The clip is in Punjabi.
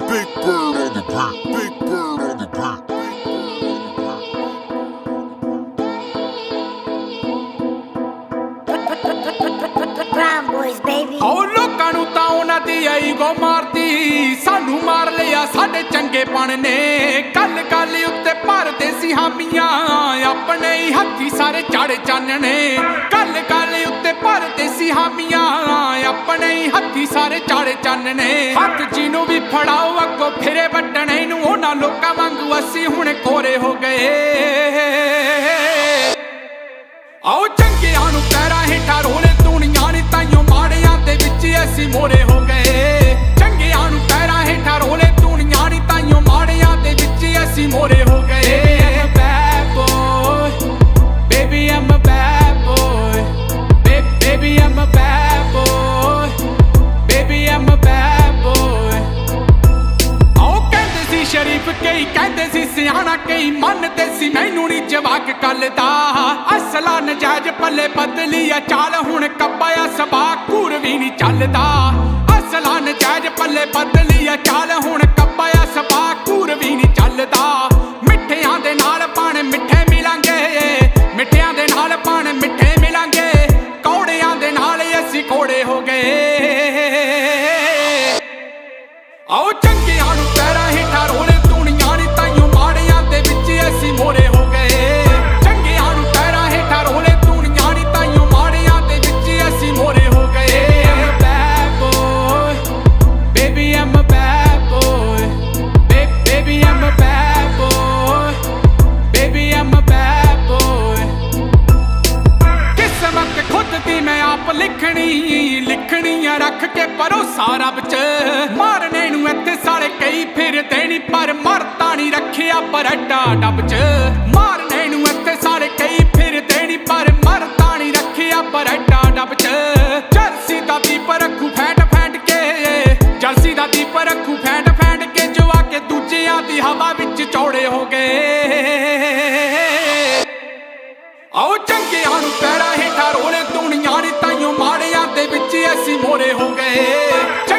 Big bird on the beat. Big bird on the beat. Brown boys, baby. Oh, ਲੋਕਾਂ ਨੂੰ ਤਾਂ ਉਹਨਾਂ ਦੀ ਈਗੋ ਮਾਰਦੀ, ਸਾਨੂੰ ਮਾਰ ਲਿਆ ਸਾਡੇ ਚੰਗੇ ਪਣ ਨੇ। ਗੱਲ ਗੱਲ ਉੱਤੇ ਭਰਦੇ ਸੀ ਹਾਮੀਆਂ, ਆਪਣੇ ਹੀ ਹੱਥੀ ਸਾਰੇ ਚਾੜੇ ਚਾਨਣੇ। ਗੱਲ ਗੱਲ ਉੱਤੇ ਭਰਦੇ ਸੀ ਹਾਮੀਆਂ, ਆਪਣੇ ਹੀ ਹੱਥੀ ਸਾਰੇ ਚਾੜੇ ਚਾਨਣੇ। ਹੱਥ ਜਿਹਨੂੰ ਵੀ ਫੜਾਓ ਅੱਗੋਂ ਫਿਰੇ ਵੱਟਣੇ ਨੂੰ, ਉਹਨਾਂ ਲੋਕਾਂ ਵਾਂਗੂ ਅਸੀਂ ਹੁਣ ਕੋਰੇ ਹੋ ਗਏ। ਆਓ ਚੰਗਿਆਂ ਨੂੰ ਪੈਰਾਂ ਹੇਠਾਂ ਰੋਲੇ ਦੁਨੀਆ ਨੀ, ਤਾਈਓ ਮਾੜਿਆਂ ਦੇ ਵਿੱਚ ਅਸੀਂ ਮੋਰੇ ਹੋ ਗਏ। ਚੰਗਿਆਂ ਨੂੰ ਪੈਰਾਂ ਹੇਠਾਂ ਰੋਲੇ ਦੁਨੀਆ ਨੀ, ਤਾਈਓ ਮਾੜਿਆਂ ਦੇ ਵਿੱਚ ਅਸੀਂ ਮੋਰੇ ਹੋ ਗਏ। Bad boy, baby I'm a bad boy, baby I'm a bad boy, baby I'm a bad boy। ਆਓ ਕਹਿੰਦੇ ਸੀ ਸ਼ਰੀਫ, ਕਈ ਕਹਿੰਦੇ ਸੀ ਸਿਆਣਾ, ਕਈ ਮੰਨਦੇ ਸੀ ਮੈਨੂੰ ਨੀ ਜਵਾਕ ਕੱਲ ਦਾ। ਅਸਲਾ ਨਜਾਇਜ਼ ਪੱਲੇ ਬਦਲੀ ਆ ਚਾਲ, ਹੁਣ ਕੱਬਾਇਆ ਸਬਾ ਘੂਰ ਵੀ ਨੀ ਚੱਲਦਾ। ਅਸਲਾ ਨਜਾਇਜ਼ ਪੱਲੇ ਬਦਲੀ ਆ ਚਾਲ, ਹੁਣ ਕੱਬਾਇਆ ਸਬਾ ਘੂਰ ਵੀ ਨੀ ਚੱਲਦਾ। ਮਿੱਠਿਆਂ ਦੇ ਨਾਲ ਪਾਣ ਮਿੱਠੇ ਮਿਲਾਂਗੇ, ਮਿੱਠਿਆਂ ਦੇ ਨਾਲ ਪਾਣ ਮਿੱਠੇ ਮਿਲਾਂਗੇ। ਕੌੜਿਆਂ ਦੇ ਨਾਲ ਅਸੀਂ ਕੋੜੇ ਹੋ ਗਏ। ਆਓ ਚੰਗਿਆਂ ਨੂੰ ਪੈਰਾਂ ਹੇਠਾਂ ਰੋਲੇ ਦੁਨੀਆ ਨੀ, ਤਾਈਓ ਮਾੜਿਆਂ ਦੇ ਵਿੱਚ ਅਸੀਂ ਮੋਰੇ ਹੋ ਗਏ। ਚੰਗਿਆਂ ਨੂੰ ਪੈਰਾਂ ਹੇਠਾਂ ਰੋਲੇ ਦੁਨੀਆ ਨੀ, ਤਾਈਓ ਮਾੜਿਆਂ ਦੇ ਵਿੱਚ ਅਸੀਂ ਮੋਰੇ ਹੋ ਗਏ। Bad boy, baby I'm a bad boy, baby I'm a bad boy, baby I'm a bad boy। ਕਿਸਮਤ ਖੁਦ ਦੀ ਮੈਂ ਆਪ ਲਿਖਣੀ, ਲਿਖਣੀਆਂ ਰੱਖ ਕੇ ਭਰੋਸਾ ਰੱਬ 'ਚ। ਮਾਰਨੇ ਨੂੰ ਇੱਥੇ ਸਾਰੇ ਕਈ ਫਿਰਦੇ ਨੀ, ਪਰ ਮਰਦਾ ਨੀ ਰੱਖਿਆ ਬਰੱਡਾ ਡੱਬ 'ਚ। ਮਾਰਨੇ ਨੂੰ ਇੱਥੇ ਸਾਰੇ ਕਈ ਫਿਰਦੇ ਨੀ, ਪਰ ਮਰਦਾ ਨੀ ਰੱਖਿਆ ਬਰੱਡਾ ਡੱਬ 'ਚ। ਜਰਸੀ ਦਾ ਦੀਪ ਰੱਖੂ ਫੈਂਟ ਫੈਂਟ ਕੇ, ਜਰਸੀ ਦਾ ਦੀਪ ਰੱਖੂ ਫੈਂਟ ਫੈਂਟ ਕੇ। ਜੋ ਆ ਕੇ ਦੂਜਿਆਂ ਦੀ ਹਵਾ ਵਿੱਚ ਚੌੜੇ ਹੋ ਗਏ। ਆਓ ਚੰਗਿਆਂ ਨੂੰ ਪੈਰਾਂ ਹੇਠਾਂ ਰੋਲੇ ਦੁਨੀਆ ਨੀ, ਤਾਈਓ ਮਾੜਿਆਂ ਦੇ ਵਿੱਚ ਅਸੀਂ ਮੋਰੇ ਹੋ ਗਏ।